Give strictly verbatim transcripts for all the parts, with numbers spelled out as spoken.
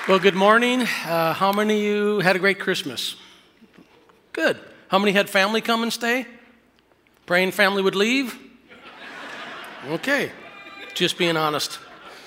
Well, good morning. Uh, how many of you had a great Christmas? Good. How many had family come and stay? Praying family would leave? Okay. Just being honest.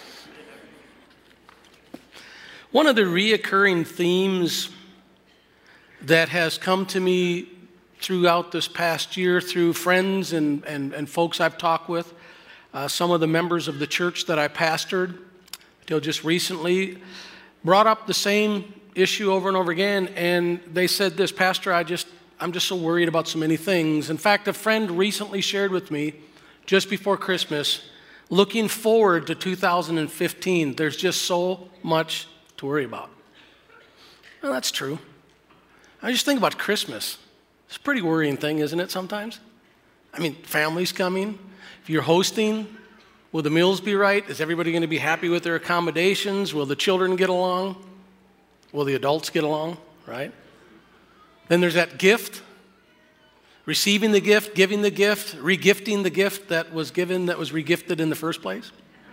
One of the reoccurring themes that has come to me throughout this past year through friends and, and, and folks I've talked with, uh, some of the members of the church that I pastored until just recently, brought up the same issue over and over again, and they said this, Pastor, I just, I'm just so worried about so many things. In fact, a friend recently shared with me, just before Christmas, looking forward to two thousand fifteen, there's just so much to worry about. Well, that's true. I just think about Christmas. It's a pretty worrying thing, isn't it, sometimes? I mean, family's coming. If you're hosting, will the meals be right? Is everybody going to be happy with their accommodations? Will the children get along? Will the adults get along, right? Then there's that gift, receiving the gift, giving the gift, regifting the gift that was given, that was regifted in the first place.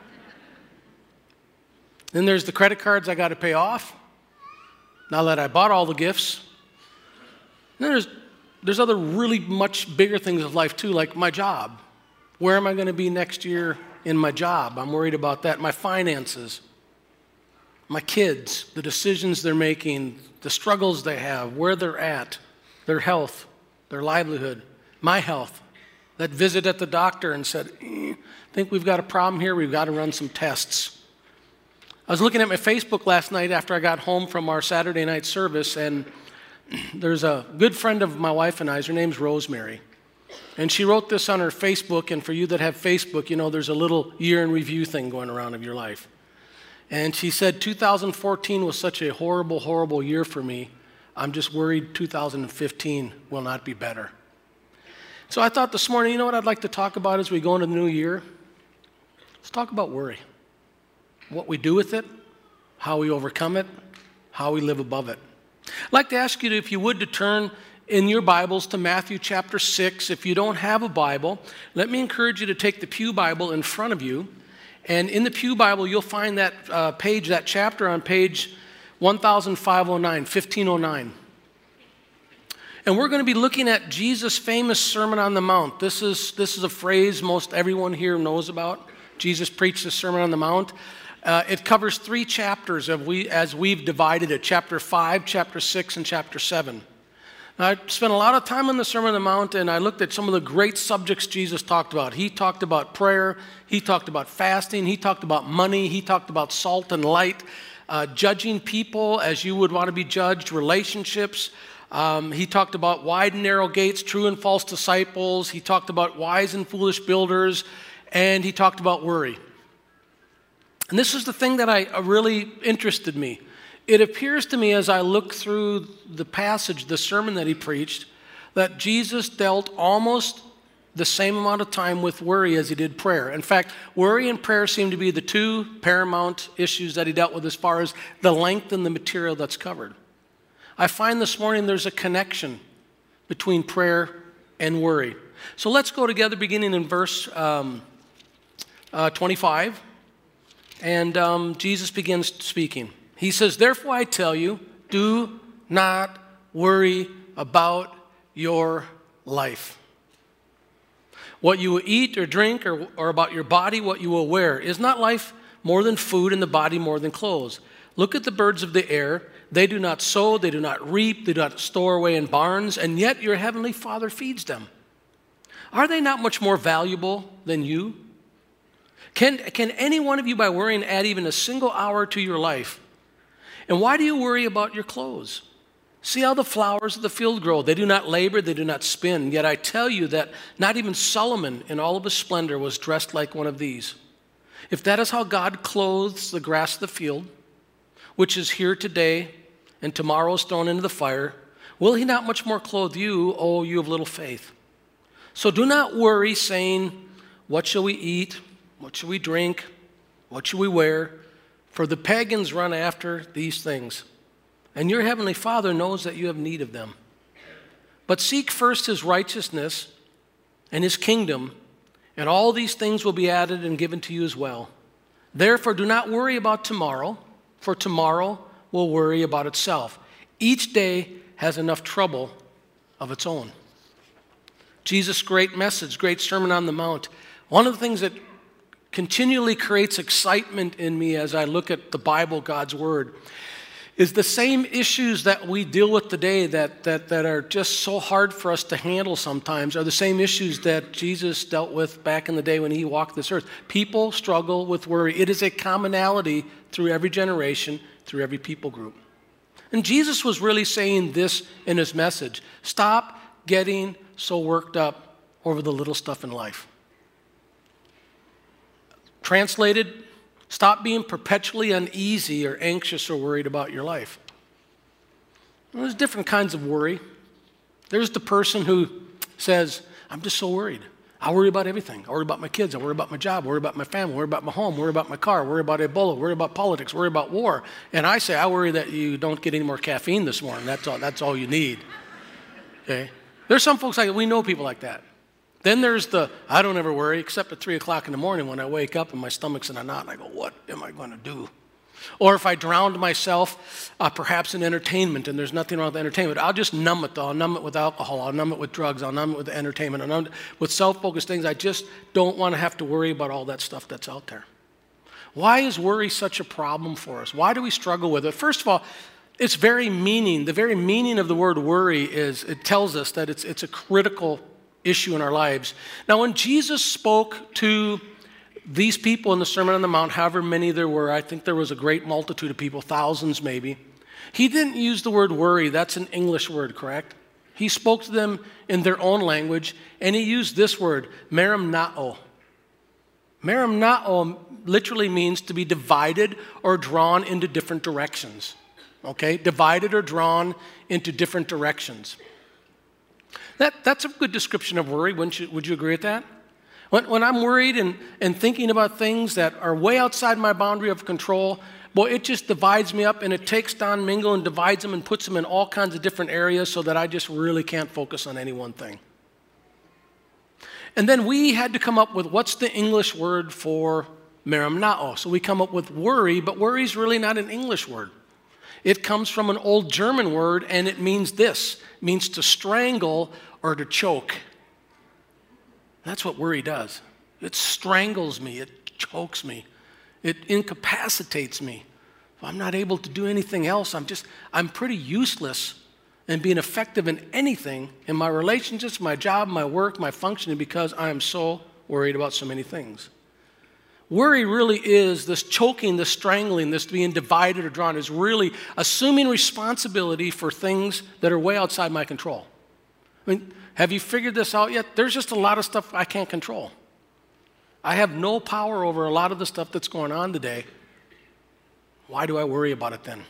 Then there's the credit cards I got to pay off now that I bought all the gifts. Then there's, there's other really much bigger things of life too, like my job. Where am I going to be next year in my job? I'm worried about that. My finances, my kids, the decisions they're making, the struggles they have, where they're at, their health, their livelihood, my health. That visit at the doctor and said, eh, I think we've got a problem here. We've got to run some tests. I was looking at my Facebook last night after I got home from our Saturday night service, and there's a good friend of my wife and I's. Her name's Rosemary. And she wrote this on her Facebook, and for you that have Facebook, you know there's a little year in review thing going around of your life. And she said, two thousand fourteen was such a horrible, horrible year for me. I'm just worried two thousand fifteen will not be better. So I thought this morning, you know what I'd like to talk about as we go into the new year? Let's talk about worry. What we do with it, how we overcome it, how we live above it. I'd like to ask you, to, if you would, to turn in your Bibles to Matthew chapter six. If you don't have a Bible, let me encourage you to take the Pew Bible in front of you. And in the Pew Bible, you'll find that uh, page, that chapter on page fifteen oh nine, fifteen oh nine. And we're going to be looking at Jesus' famous Sermon on the Mount. This is, this is a phrase most everyone here knows about. Jesus preached the Sermon on the Mount. Uh, it covers three chapters of we, as we've divided it, chapter five, chapter six, and chapter seven. Now, I spent a lot of time on the Sermon on the Mount, and I looked at some of the great subjects Jesus talked about. He talked about prayer. He talked about fasting. He talked about money. He talked about salt and light, uh, judging people as you would want to be judged, relationships. Um, he talked about wide and narrow gates, true and false disciples. He talked about wise and foolish builders, and he talked about worry. And this is the thing that I, uh, really interested me. It appears to me as I look through the passage, the sermon that he preached, that Jesus dealt almost the same amount of time with worry as he did prayer. In fact, worry and prayer seem to be the two paramount issues that he dealt with as far as the length and the material that's covered. I find this morning there's a connection between prayer and worry. So let's go together beginning in verse um, uh, twenty-five. And um, Jesus begins speaking. He says, therefore I tell you, do not worry about your life. What you will eat or drink, or, or about your body, what you will wear. Is not life more than food, and the body more than clothes? Look at the birds of the air. They do not sow, they do not reap, they do not store away in barns, and yet your heavenly Father feeds them. Are they not much more valuable than you? Can, can any one of you, by worrying, add even a single hour to your life? And why do you worry about your clothes? See how the flowers of the field grow. They do not labor, they do not spin. Yet I tell you that not even Solomon in all of his splendor was dressed like one of these. If that is how God clothes the grass of the field, which is here today and tomorrow is thrown into the fire, will he not much more clothe you, O you of little faith? So do not worry, saying, what shall we eat? What shall we drink? What shall we wear? For the pagans run after these things, and your heavenly Father knows that you have need of them. But seek first his righteousness and his kingdom, and all these things will be added and given to you as well. Therefore, do not worry about tomorrow, for tomorrow will worry about itself. Each day has enough trouble of its own. Jesus' great message, great Sermon on the Mount. One of the things that continually creates excitement in me as I look at the Bible, God's Word, is the same issues that we deal with today that, that, that are just so hard for us to handle sometimes are the same issues that Jesus dealt with back in the day when he walked this earth. People struggle with worry. It is a commonality through every generation, through every people group. And Jesus was really saying this in his message. Stop getting so worked up over the little stuff in life. Translated, stop being perpetually uneasy or anxious or worried about your life. Well, there's different kinds of worry. There's the person who says, I'm just so worried. I worry about everything. I worry about my kids. I worry about my job. I worry about my family. I worry about my home. I worry about my car. I worry about Ebola. I worry about politics. I worry about war. And I say, I worry that you don't get any more caffeine this morning. That's all, that's all you need. Okay? There's some folks like that. We know people like that. Then there's the, I don't ever worry except at three o'clock in the morning when I wake up and my stomach's in a knot and I go, what am I going to do? Or if I drowned myself, uh, perhaps in entertainment, and there's nothing wrong with entertainment, I'll just numb it though. I'll numb it with alcohol. I'll numb it with drugs. I'll numb it with entertainment. I'll numb it with self-focused things. I just don't want to have to worry about all that stuff that's out there. Why is worry such a problem for us? Why do we struggle with it? First of all, its very meaning, the very meaning of the word worry is, it tells us that it's, it's a critical issue in our lives. Now, when Jesus spoke to these people in the Sermon on the Mount, however many there were, I think there was a great multitude of people, thousands maybe, he didn't use the word worry. That's an English word, correct? He spoke to them in their own language, and he used this word, merimnao. Merimnao literally means to be divided or drawn into different directions. Okay? Divided or drawn into different directions. That, that's a good description of worry. Wouldn't you, would you agree with that? When, when I'm worried and, and thinking about things that are way outside my boundary of control, well, it just divides me up and it takes Don Mingle and divides them and puts them in all kinds of different areas so that I just really can't focus on any one thing. And then we had to come up with what's the English word for merimnao. So we come up with worry, but worry is really not an English word. It comes from an old German word, and it means this. It means to strangle or to choke. That's what worry does. It strangles me. It chokes me. It incapacitates me. If I'm not able to do anything else, I'm just, I'm pretty useless in being effective in anything, in my relationships, my job, my work, my functioning, because I am so worried about so many things. Worry really is this choking, this strangling, this being divided or drawn, is really assuming responsibility for things that are way outside my control. I mean, have you figured this out yet? There's just a lot of stuff I can't control. I have no power over a lot of the stuff that's going on today. Why do I worry about it then?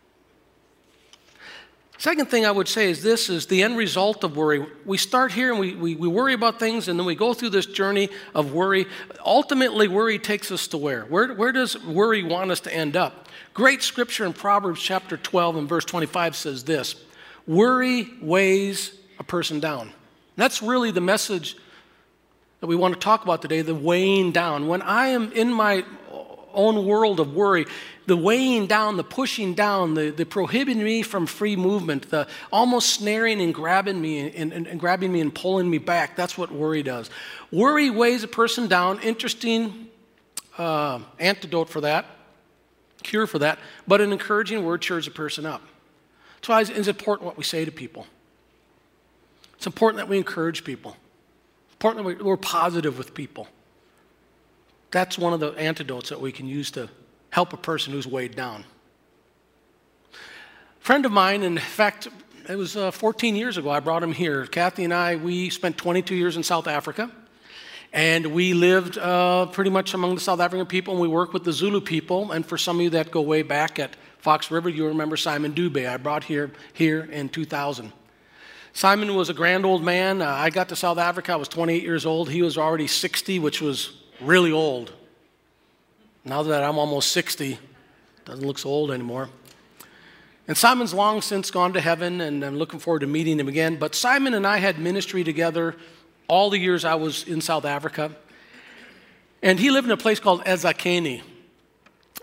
Second thing I would say is this is the end result of worry. We start here and we, we, we worry about things, and then we go through this journey of worry. Ultimately, worry takes us to where? Where, where does worry want us to end up? Great scripture in Proverbs chapter twelve and verse twenty-five says this, worry weighs a person down. And that's really the message that we want to talk about today, the weighing down. When I am in my own world of worry, the weighing down, the pushing down, the, the prohibiting me from free movement, the almost snaring and grabbing me and, and, and grabbing me and pulling me back, that's what worry does. Worry weighs a person down. Interesting uh, antidote for that, cure for that, but an encouraging word cheers a person up. That's why it's important what we say to people. It's important that we encourage people. It's important that we're positive with people. That's one of the antidotes that we can use to help a person who's weighed down. A friend of mine, in fact, it was uh, fourteen years ago, I brought him here. Kathy and I, we spent twenty-two years in South Africa, and we lived uh, pretty much among the South African people, and we worked with the Zulu people. And for some of you that go way back at Fox River, you remember Simon Dube. I brought here here in two thousand. Simon was a grand old man. Uh, I got to South Africa, I was twenty-eight years old. He was already sixty, which was really old. Now that I'm almost sixty, doesn't look so old anymore. And Simon's long since gone to heaven, and I'm looking forward to meeting him again. But Simon and I had ministry together all the years I was in South Africa. And he lived in a place called eZakheni.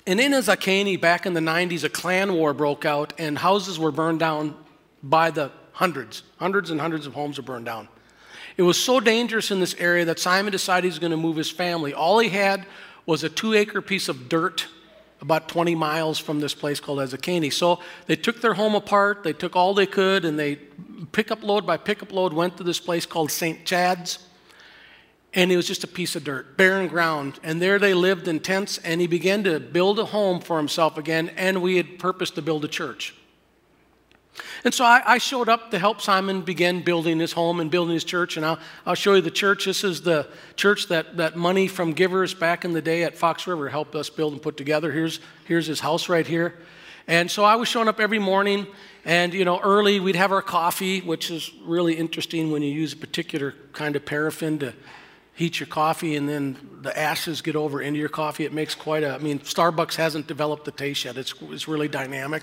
And in Zakani, back in the nineties, a clan war broke out, and houses were burned down by the hundreds. Hundreds and hundreds of homes were burned down. It was so dangerous in this area that Simon decided he was going to move his family. All he had was a two-acre piece of dirt about twenty miles from this place called Zakani. So they took their home apart, they took all they could, and they, pickup load by pickup load, went to this place called Saint Chad's. And it was just a piece of dirt, barren ground. And there they lived in tents, and he began to build a home for himself again, and we had purposed to build a church. And so I, I showed up to help Simon begin building his home and building his church, and I'll, I'll show you the church. This is the church that, that money from givers back in the day at Fox River helped us build and put together. Here's, here's his house right here. And so I was showing up every morning, and, you know, early we'd have our coffee, which is really interesting when you use a particular kind of paraffin to heat your coffee, and then the ashes get over into your coffee. It makes quite a, I mean, Starbucks hasn't developed the taste yet. It's, it's really dynamic.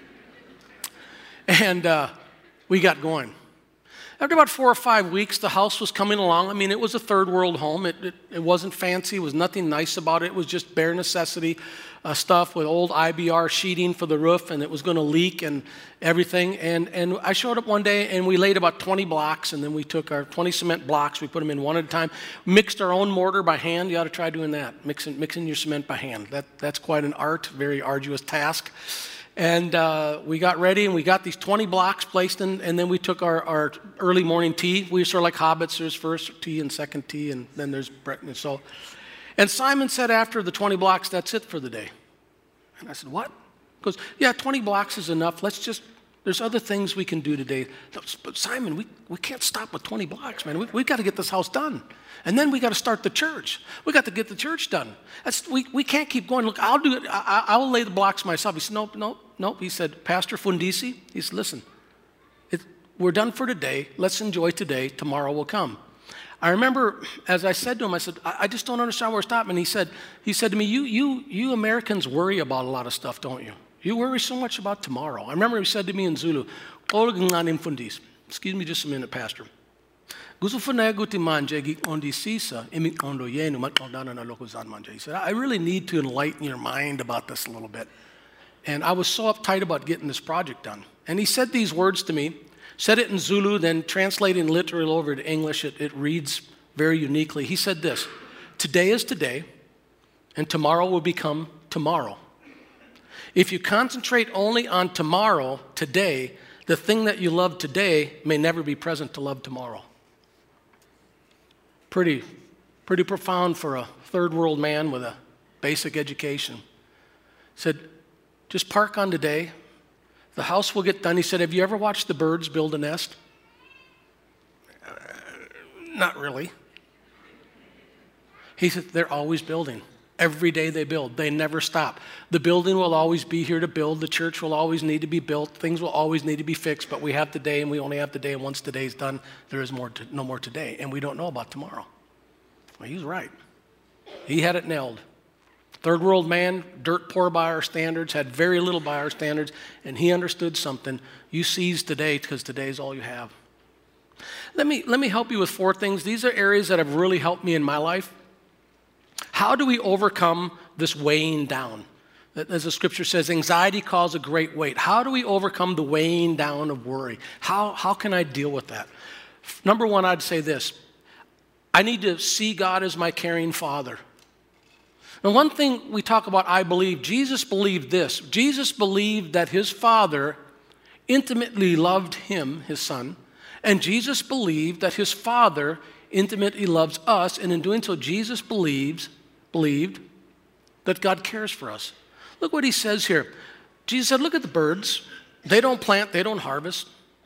And uh, we got going. After about four or five weeks, the house was coming along. I mean, it was a third world home. It, it, it wasn't fancy. It was nothing nice about it. It was just bare necessity uh, stuff with old I B R sheeting for the roof, and it was going to leak and everything. And, and I showed up one day, and we laid about twenty blocks, and then we took our twenty cement blocks. We put them in one at a time, mixed our own mortar by hand. You ought to try doing that, mixing, mixing your cement by hand. That, that's quite an art, very arduous task. And uh, we got ready, and we got these twenty blocks placed in, and then we took our, our early morning tea. We were sort of like hobbits. There's first tea and second tea, and then there's bread. And so, and Simon said after the twenty blocks, that's it for the day. And I said, what? He goes, yeah, twenty blocks is enough. Let's just, there's other things we can do today. But Simon, we, we can't stop with twenty blocks, man. We, we've got to get this house done. And then we got to start the church. We got to get the church done. That's, we, we can't keep going. Look, I'll do it. I, I'll lay the blocks myself. He said, nope, nope, nope. He said, Pastor Fundisi, he said, listen, it, we're done for today. Let's enjoy today. Tomorrow will come. I remember, as I said to him, I said, I, I just don't understand where we're stopping. And he said, he said to me, you, you, you Americans worry about a lot of stuff, don't you? You worry so much about tomorrow. I remember he said to me in Zulu, excuse me just a minute, Pastor. He said, I really need to enlighten your mind about this a little bit. And I was so uptight about getting this project done. And he said these words to me, said it in Zulu, then translating literally over to English, it, it reads very uniquely. He said this, today is today, and tomorrow will become tomorrow. If you concentrate only on tomorrow, today, the thing that you love today may never be present to love tomorrow. Pretty, pretty profound for a third world man with a basic education. He said, just park on today. The house will get done. He said, have you ever watched the birds build a nest? Uh, not really. He said, they're always building. Every day they build. They never stop. The building will always be here to build. The church will always need to be built. Things will always need to be fixed, but we have today, and we only have today, and once today's done, there is more to, no more today, and we don't know about tomorrow. Well, he was right. He had it nailed. Third world man, dirt poor by our standards, had very little by our standards, and he understood something. You seize today because today is all you have. Let me, let me help you with four things. These are areas that have really helped me in my life. How do we overcome this weighing down? As the scripture says, anxiety caused a great weight. How do we overcome the weighing down of worry? How, how can I deal with that? Number one, I'd say this. I need to see God as my caring Father. Now, one thing we talk about, I believe, Jesus believed this. Jesus believed that his Father intimately loved him, his Son, and Jesus believed that his Father intimately loves us, and in doing so, Jesus believes, believed that God cares for us. Look what he says here. Jesus said, look at the birds. They don't plant, they don't harvest.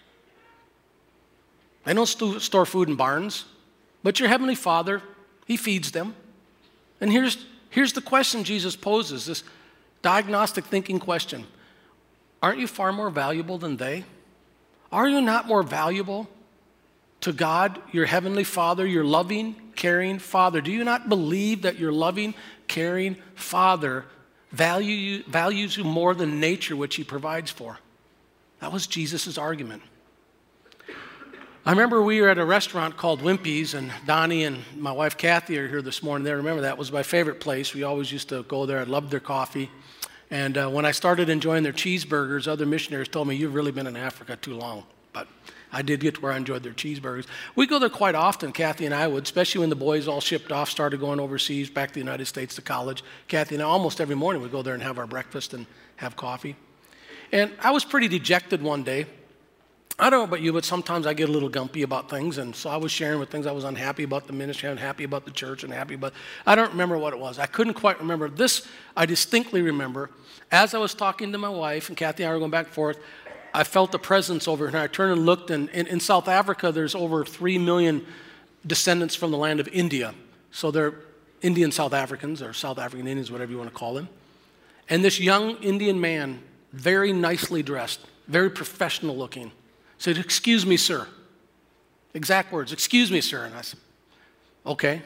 They don't st- store food in barns, but your heavenly Father, he feeds them. And here's, here's the question Jesus poses, this diagnostic thinking question. Aren't you far more valuable than they? Are you not more valuable to God, your heavenly Father, your loving, caring Father? Do you not believe that your loving, caring Father value you, values you more than nature, which he provides for? That was Jesus' argument. I remember we were at a restaurant called Wimpy's, and Donnie and my wife Kathy are here this morning. They remember that was my favorite place. We always used to go there. I loved their coffee. And uh, when I started enjoying their cheeseburgers, other missionaries told me, you've really been in Africa too long. But I did get to where I enjoyed their cheeseburgers. We go there quite often, Kathy and I would, especially when the boys all shipped off, started going overseas, back to the United States to college. Kathy and I, almost every morning, we'd go there and have our breakfast and have coffee. And I was pretty dejected one day. I don't know about you, but sometimes I get a little gumpy about things. And so I was sharing with things. I was unhappy about the ministry, unhappy about the church, unhappy about, I don't remember what it was. I couldn't quite remember. This, I distinctly remember. As I was talking to my wife, and Kathy and I were going back and forth, I felt the presence over here. And I turned and looked, and in, in South Africa, there's over three million descendants from the land of India. So they're Indian South Africans, or South African Indians, whatever you want to call them. And this young Indian man, very nicely dressed, very professional looking, said, excuse me, sir. Exact words, excuse me, sir. And I said, okay.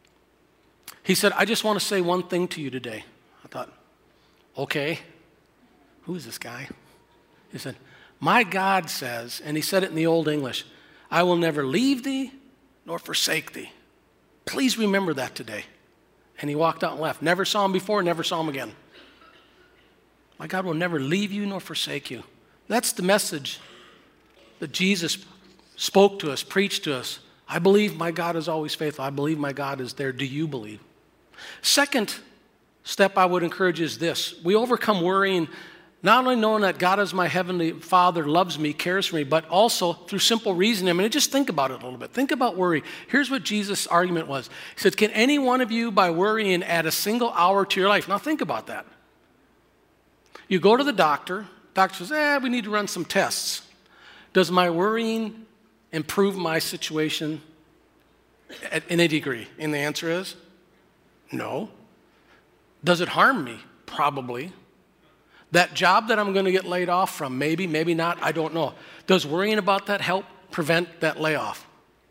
He said, I just want to say one thing to you today. I thought, okay. Who is this guy? He said, my God says, and he said it in the Old English, I will never leave thee nor forsake thee. Please remember that today. And he walked out and left. Never saw him before, never saw him again. My God will never leave you nor forsake you. That's the message that Jesus spoke to us, preached to us. I believe my God is always faithful. I believe my God is there. Do you believe? Second step I would encourage is this. We overcome worrying not only knowing that God is my heavenly Father, loves me, cares for me, but also through simple reasoning. I mean, just think about it a little bit. Think about worry. Here's what Jesus' argument was. He said, can any one of you, by worrying, add a single hour to your life? Now think about that. You go to the doctor. Doctor says, eh, we need to run some tests. Does my worrying improve my situation at any degree? And the answer is no. Does it harm me? Probably. That job that I'm going to get laid off from, maybe, maybe not, I don't know. Does worrying about that help prevent that layoff?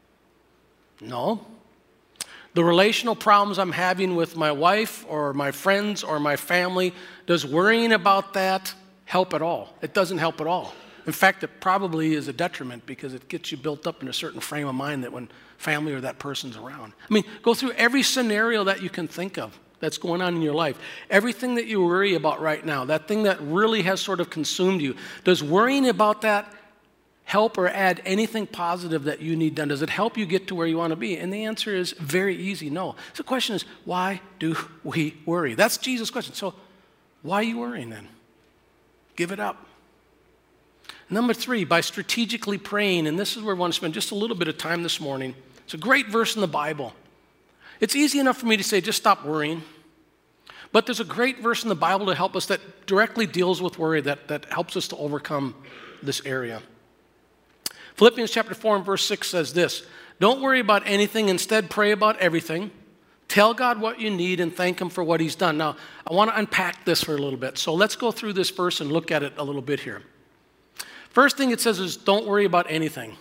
No. The relational problems I'm having with my wife or my friends or my family, does worrying about that help at all? It doesn't help at all. In fact, it probably is a detriment because it gets you built up in a certain frame of mind that when family or that person's around. I mean, go through every scenario that you can think of that's going on in your life. Everything that you worry about right now, that thing that really has sort of consumed you, does worrying about that help or add anything positive that you need done? Does it help you get to where you want to be? And the answer is very easy, no. So the question is, why do we worry? That's Jesus' question. So why are you worrying then? Give it up. Number three, by strategically praying, and this is where I want to spend just a little bit of time this morning. It's a great verse in the Bible. It's easy enough for me to say, just stop worrying. But there's a great verse in the Bible to help us that directly deals with worry, that, that helps us to overcome this area. Philippians chapter four and verse six says this, don't worry about anything, instead pray about everything. Tell God what you need and thank him for what he's done. Now, I want to unpack this for a little bit. So let's go through this verse and look at it a little bit here. First thing it says is don't worry about anything.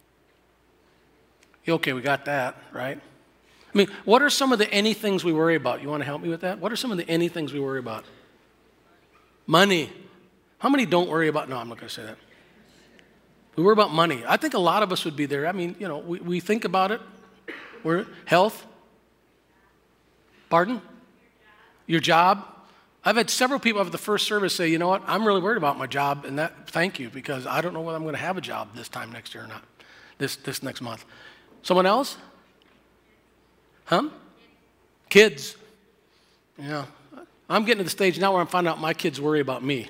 Okay, we got that, right? I mean, what are some of the anythings we worry about? You want to help me with that? What are some of the anythings we worry about? Money. How many don't worry about, no, I'm not going to say that. We worry about money. I think a lot of us would be there. I mean, you know, we, we think about it. We're, health. Pardon? Your job. I've had several people after the first service say, you know what, I'm really worried about my job, and that, thank you, because I don't know whether I'm going to have a job this time next year or not, this, this next month. Someone else? Huh? Kids. Yeah. I'm getting to the stage now where I'm finding out my kids worry about me.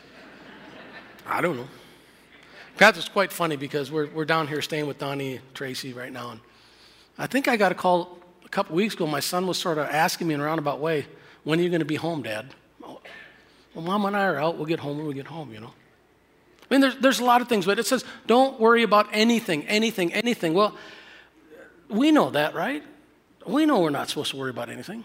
I don't know. That's quite funny because we're, we're down here staying with Donnie and Tracy right now, and I think I got a call a couple weeks ago. My son was sort of asking me in a roundabout way, when are you going to be home, Dad? Well, Mom and I are out. We'll get home when we get home, you know. I mean, there's, there's a lot of things, but it says, don't worry about anything, anything, anything. Well, we know that, right? We know we're not supposed to worry about anything.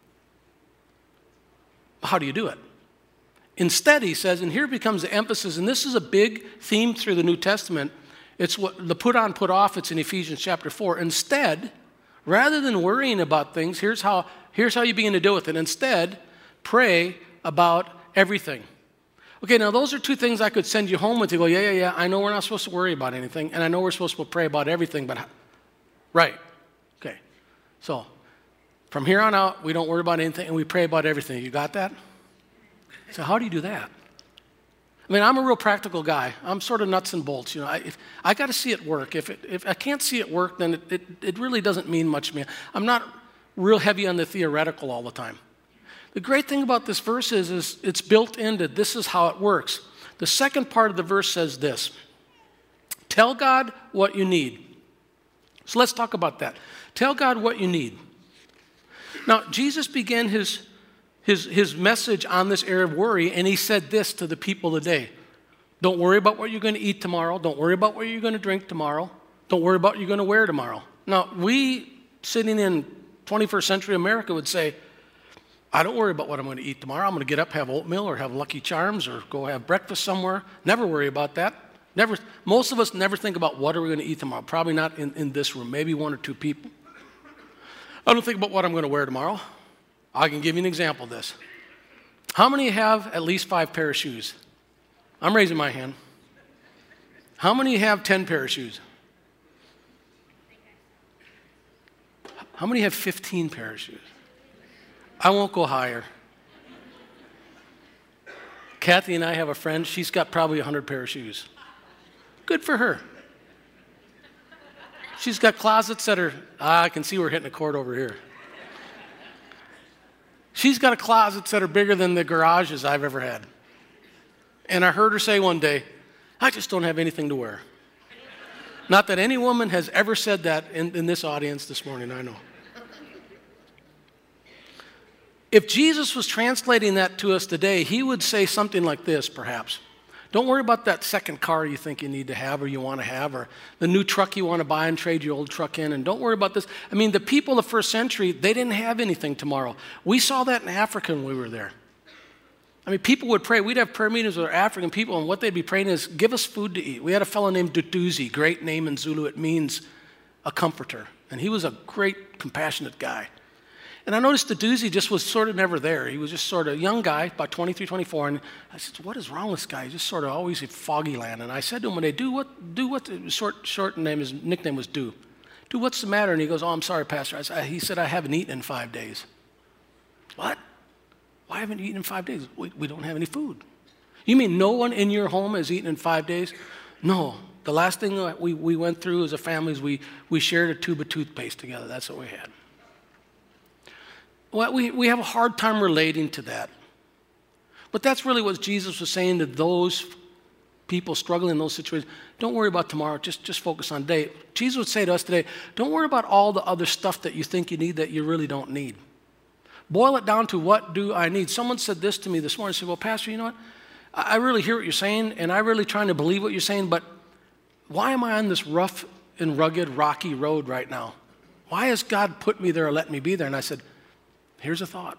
How do you do it? Instead, he says, and here becomes the emphasis, and this is a big theme through the New Testament. It's what the put on, put off. It's in Ephesians chapter four. Instead, rather than worrying about things, here's how, here's how you begin to deal with it. Instead, pray about everything. Okay, now those are two things I could send you home with. You go, yeah, yeah, yeah, I know we're not supposed to worry about anything, and I know we're supposed to pray about everything, but, right, okay. So, from here on out, we don't worry about anything, and we pray about everything. You got that? So how do you do that? I mean, I'm a real practical guy. I'm sort of nuts and bolts. You know, I, if, I got to see it work. If, it, if I can't see it work, then it, it, it really doesn't mean much to me. I'm not real heavy on the theoretical all the time. The great thing about this verse is, is it's built into this is how it works. The second part of the verse says this: tell God what you need. So let's talk about that. Tell God what you need. Now, Jesus began his His, his message on this area of worry, and he said this to the people today. Don't worry about what you're going to eat tomorrow. Don't worry about what you're going to drink tomorrow. Don't worry about what you're going to wear tomorrow. Now, we, sitting in twenty-first century America, would say, I don't worry about what I'm going to eat tomorrow. I'm going to get up, have oatmeal, or have Lucky Charms, or go have breakfast somewhere. Never worry about that. Never. Most of us never think about what are we going to eat tomorrow. Probably not in, in this room, maybe one or two people. I don't think about what I'm going to wear tomorrow. I can give you an example of this. How many have at least five pair of shoes? I'm raising my hand. How many have ten pair of shoes? How many have fifteen pair of shoes? I won't go higher. Kathy and I have a friend. She's got probably one hundred pair of shoes. Good for her. She's got closets that are, ah, I can see we're hitting a chord over here. She's got closets that are bigger than the garages I've ever had. And I heard her say one day, I just don't have anything to wear. Not that any woman has ever said that in, in this audience this morning, I know. If Jesus was translating that to us today, he would say something like this, perhaps. Don't worry about that second car you think you need to have or you want to have, or the new truck you want to buy and trade your old truck in, and don't worry about this. I mean, the people of the first century, they didn't have anything tomorrow. We saw that in Africa when we were there. I mean, people would pray. We'd have prayer meetings with our African people, and what they'd be praying is, give us food to eat. We had a fellow named Duduzi, great name in Zulu. It means a comforter, and he was a great, compassionate guy. And I noticed Duduzi just was sort of never there. He was just sort of a young guy, about twenty-three, twenty-four, and I said, what is wrong with this guy? He's just sort of always in foggy land. And I said to him one day, do what, do what, short, short name, his nickname was Do. Do, what's the matter? And he goes, oh, I'm sorry, Pastor. I said, he said, I haven't eaten in five days. What? Why haven't you eaten in five days? We, we don't have any food. You mean no one in your home has eaten in five days? No. The last thing that we, we went through as a family is we, we shared a tube of toothpaste together. That's what we had. Well, we, we have a hard time relating to that. But that's really what Jesus was saying to those people struggling in those situations. Don't worry about tomorrow, just, just focus on today. Jesus would say to us today, don't worry about all the other stuff that you think you need that you really don't need. Boil it down to what do I need? Someone said this to me this morning. I said, well, Pastor, you know what? I, I really hear what you're saying, and I'm really trying to believe what you're saying, but why am I on this rough and rugged, rocky road right now? Why has God put me there or let me be there? And I said, here's a thought.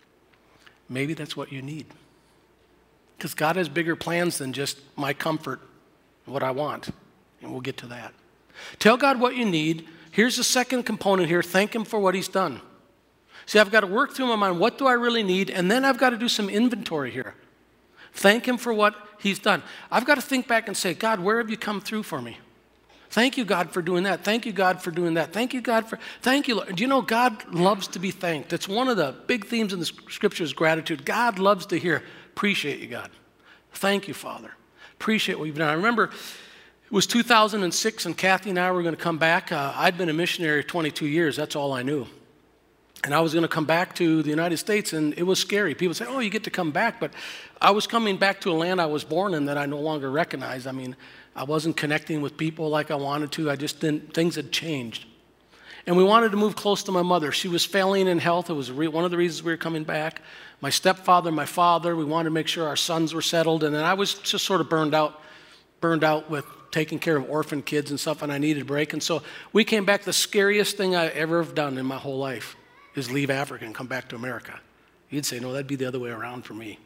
Maybe that's what you need. Because God has bigger plans than just my comfort, what I want. And we'll get to that. Tell God what you need. Here's the second component here. Thank him for what he's done. See, I've got to work through my mind. What do I really need? And then I've got to do some inventory here. Thank him for what he's done. I've got to think back and say, God, where have you come through for me? Thank you, God, for doing that. Thank you, God, for doing that. Thank you, God, for, thank you, Lord. Do you know God loves to be thanked? It's one of the big themes in the scriptures, gratitude. God loves to hear, appreciate you, God. Thank you, Father. Appreciate what you've done. I remember it was two thousand six, and Kathy and I were going to come back. Uh, I'd been a missionary twenty-two years. That's all I knew. And I was going to come back to the United States, and it was scary. People say, oh, you get to come back. But I was coming back to a land I was born in that I no longer recognized. I mean, I wasn't connecting with people like I wanted to. I just didn't, things had changed. And we wanted to move close to my mother. She was failing in health. It was re- one of the reasons we were coming back. My stepfather, my father, we wanted to make sure our sons were settled. And then I was just sort of burned out, burned out with taking care of orphan kids and stuff, and I needed a break. And so we came back. The scariest thing I ever have done in my whole life is leave Africa and come back to America. You'd say, no, that'd be the other way around for me.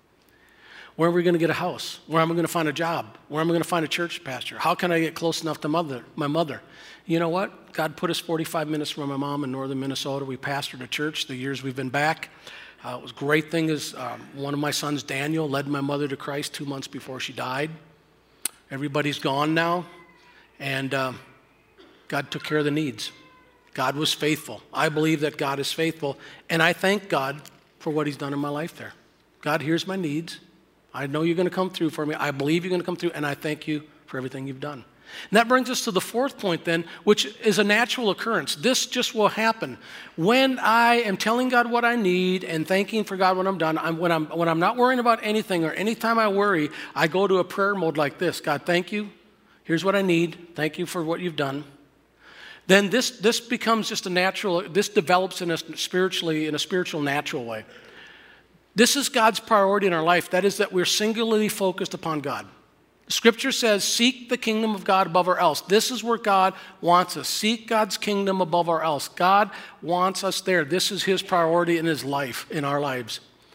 Where are we going to get a house? Where am I going to find a job? Where am I going to find a church pastor? How can I get close enough to mother, my mother? You know what? God put us forty-five minutes from my mom in northern Minnesota. We pastored a church the years we've been back. Uh, it was a great thing is um, one of my sons, Daniel, led my mother to Christ two months before she died. Everybody's gone now, and um, God took care of the needs. God was faithful. I believe that God is faithful, and I thank God for what he's done in my life there. God, here's my needs. I know you're going to come through for me. I believe you're going to come through, and I thank you for everything you've done. And that brings us to the fourth point then, which is a natural occurrence. This just will happen. When I am telling God what I need and thanking for God when I'm done, I'm, when, I'm, when I'm not worrying about anything, or anytime I worry, I go to a prayer mode like this. God, thank you. Here's what I need. Thank you for what you've done. Then this, this becomes just a natural, this develops in a spiritually, in a spiritual, natural way. This is God's priority in our life. That is that we're singularly focused upon God. Scripture says, seek the kingdom of God above all else. This is where God wants us. Seek God's kingdom above all else. God wants us there. This is his priority in his life, in our lives.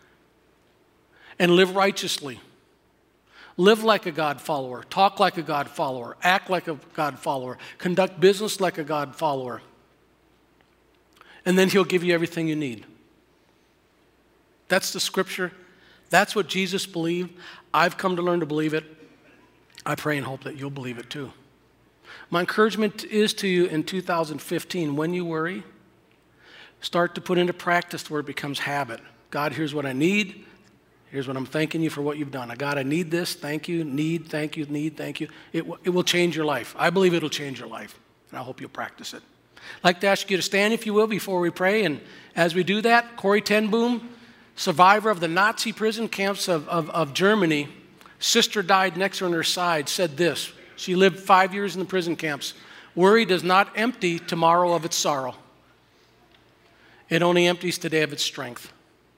And live righteously. Live like a God follower. Talk like a God follower. Act like a God follower. Conduct business like a God follower. And then he'll give you everything you need. That's the scripture. That's what Jesus believed. I've come to learn to believe it. I pray and hope that you'll believe it too. My encouragement is to you in two thousand fifteen, when you worry, start to put into practice where it becomes habit. God, here's what I need. Here's what I'm thanking you for what you've done. God, I need this. Thank you. Need, thank you, need, thank you. It, w- it will change your life. I believe it'll change your life, and I hope you'll practice it. I'd like to ask you to stand, if you will, before we pray. And as we do that, Corrie ten Boom, survivor of the Nazi prison camps of, of, of Germany, sister died next to her on her side, said this. She lived five years in the prison camps. Worry does not empty tomorrow of its sorrow. It only empties today of its strength.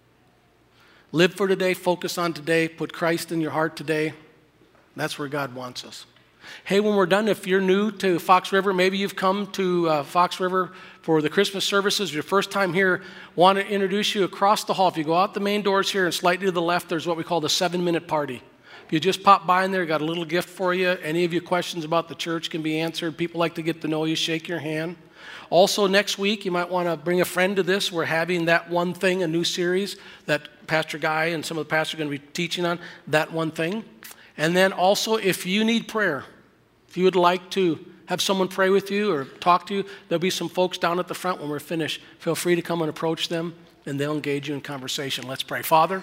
Live for today, focus on today, put Christ in your heart today. That's where God wants us. Hey, when we're done, if you're new to Fox River, maybe you've come to uh, Fox River for the Christmas services, your first time here, want to introduce you across the hall. If you go out the main doors here and slightly to the left, there's what we call the seven-minute party. If you just pop by in there, got a little gift for you. Any of your questions about the church can be answered. People like to get to know you, shake your hand. Also, next week, you might want to bring a friend to this. We're having That One Thing, a new series that Pastor Guy and some of the pastors are going to be teaching on, That One Thing. And then also, if you need prayer, if you would like to have someone pray with you or talk to you, there'll be some folks down at the front when we're finished. Feel free to come and approach them, and they'll engage you in conversation. Let's pray. Father,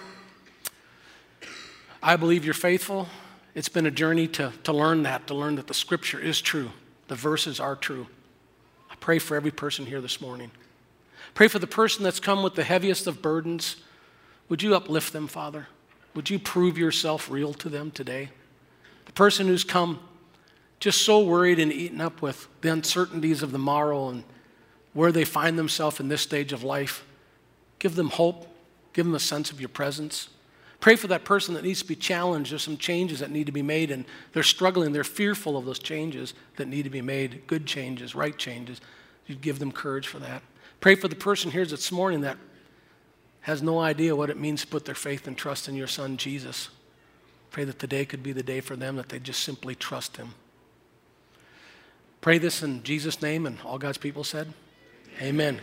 I believe you're faithful. It's been a journey to, to learn that, to learn that the scripture is true. The verses are true. I pray for every person here this morning. Pray for the person that's come with the heaviest of burdens. Would you uplift them, Father? Would you prove yourself real to them today? The person who's come just so worried and eaten up with the uncertainties of the morrow and where they find themselves in this stage of life, give them hope. Give them a sense of your presence. Pray for that person that needs to be challenged. There's some changes that need to be made, and they're struggling. They're fearful of those changes that need to be made, good changes, right changes. You'd give them courage for that. Pray for the person here this morning that has no idea what it means to put their faith and trust in your Son, Jesus. Pray that today could be the day for them that they just simply trust him. Pray this in Jesus' name, and all God's people said, amen.